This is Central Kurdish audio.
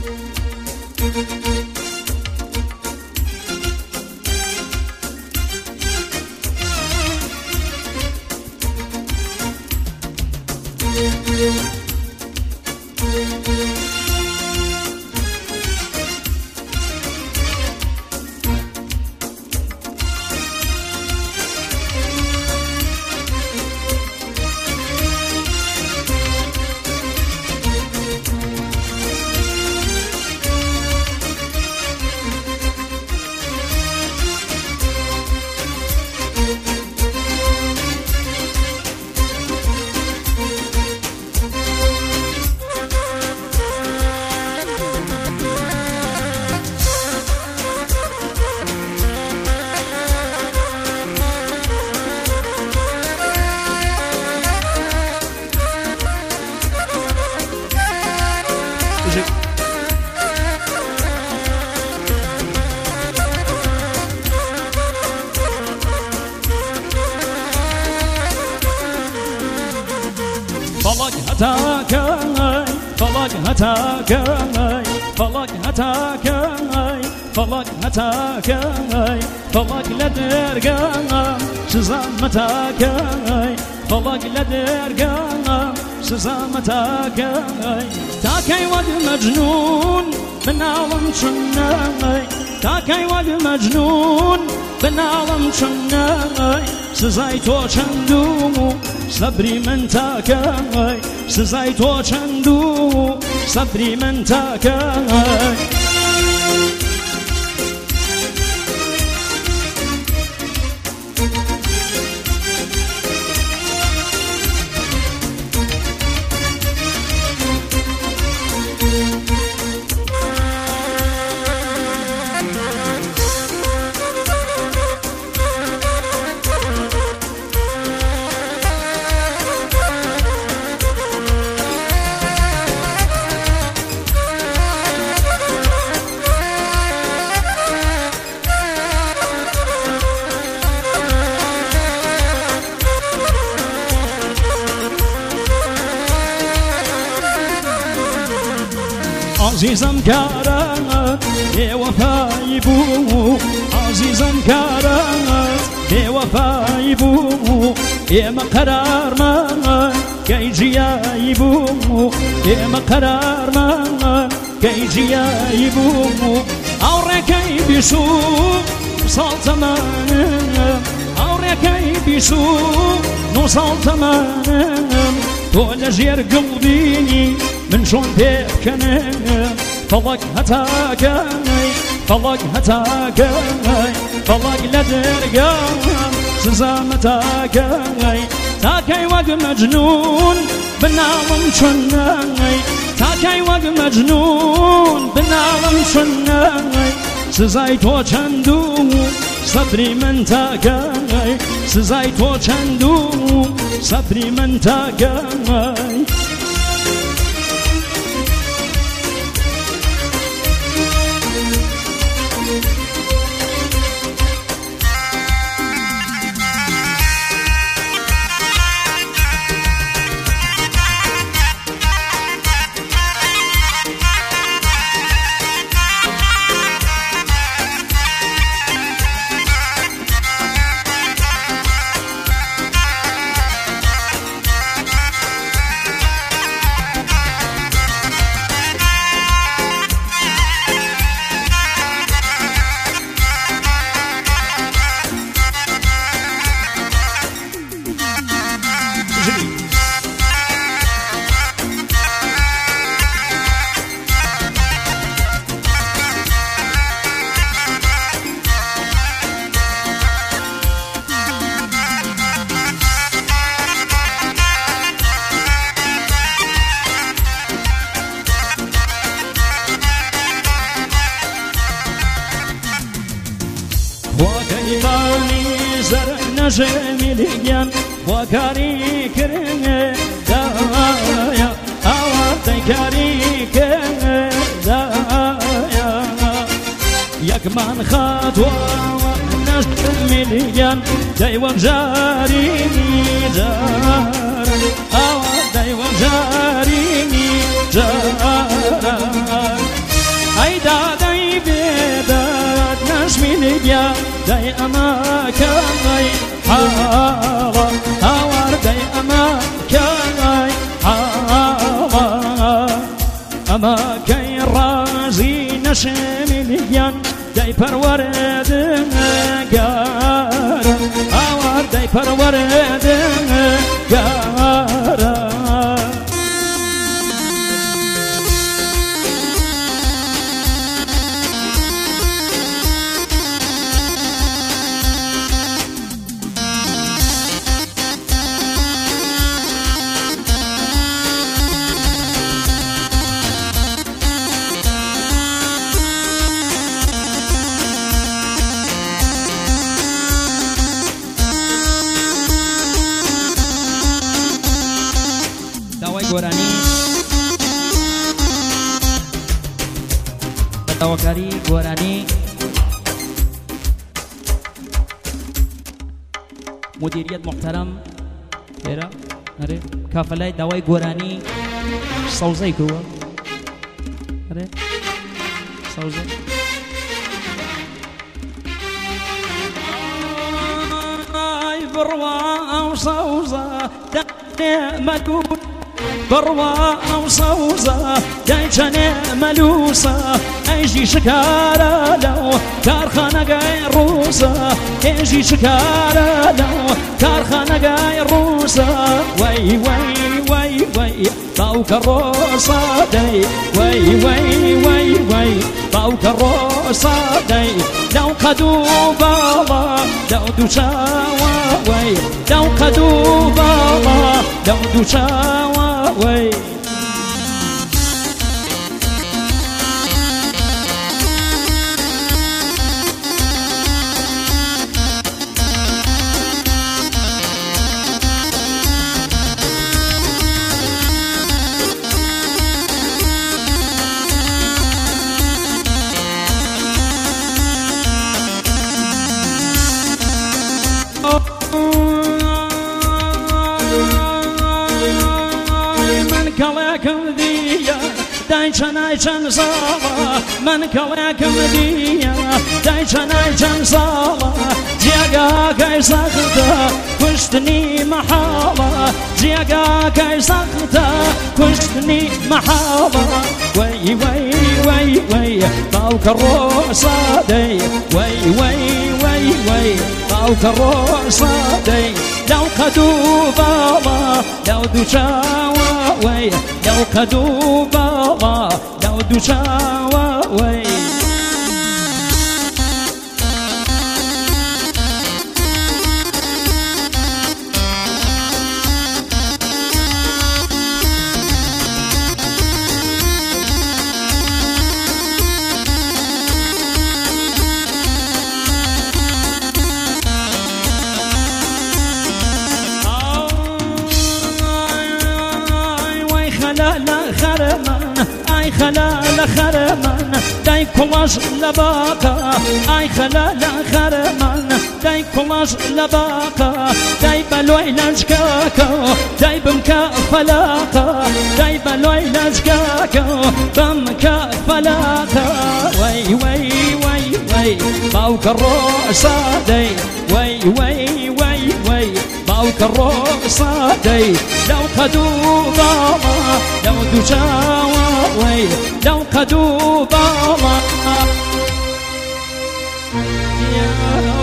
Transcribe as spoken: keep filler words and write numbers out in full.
فلك هتاكاي فلك هتاكاي فلك هتاكاي فلك هتاكاي فلك لدرقا شزام متاكاي فلك لدرقا شزام متاكاي تاكاي ود مجنون من عالم شناي تاكاي ود مجنون من عالم شناي سزای تو چندو صبری من تاکای سزای تو چندو صبری من تاکای عزيزم كارات بوفاي بو عزيزم كارات بوفاي بو يا مقرار ما كي جياي بو يا مقرار ما كي جياي بو اوركي بيشو وصل تمام اوركي بيشو نوصل تمام ولا جير قلبيني من شون بيكني فلك هتاكاي فلك هتاكاي فلك لدرقام سزام تاكاي تاكاي وق مجنون بنعلم شناي تاكاي وق مجنون بنعلم شناي سزای تو چندو صبری من تاکای سزای تو چندو صبری من تاکای وكيفاني زرعنا جميليا وكاري كرنه دايا اواتي كاري كرنه دايا يكمان خطوة وناش جميليا داي وجاريني جارا اواتي وجاريني جارا داي أما كاي حالا هاور داي أما كاي حالا أما كاي رازي نشمليان داي پروردن گارا هاور داي پروردن گارا گۆرانی بەتەواکاری گۆرانی مدیریت محترم خێرا ئەرێ کافەلای داوای گۆرانی سەوزەی کردووە ئەرێ سەوزە ئای بڕوا ئەو سەوزە دەنێمەدوو بروا أو صوزة دايشاني ملوسة أيجي شكارة لو كارخانة جاي روسة أيجي شكارة لو كارخانة جاي روسة وي وي وي وي باو كروسة داي وي وي وي وي باو كروسة داي لو قدو بابا لو دوشاوا وي لو قدو بابا لو دوشاوا وي كواكب ديا دايشان عايشان صالا من كواكب ديا دايشان عايشان صالا جياقا كاي ساختا كشتني محالا جياقا كاي ساختا كشتني محالا وي وي وي وي باوك الروسا دي وي وي وي وي باوك الروسا دي لو قدو بابا لو دوشاوا وي لو قدو بابا لو دوشاوا وي خرمان اي خلال خرمان داي كلاش لباقا اي خلال خرمان داي كلاش لباقا داي بلوي لجكاكا داي بمكا فلاقا داي بلوي لجكاكا بمكا فلاقا وي وي وي وي باوك الروسا داي وي وي وي وي باوك الروسا داي لو قدو بابا لو دوشاوا وي لو قدو بابا يا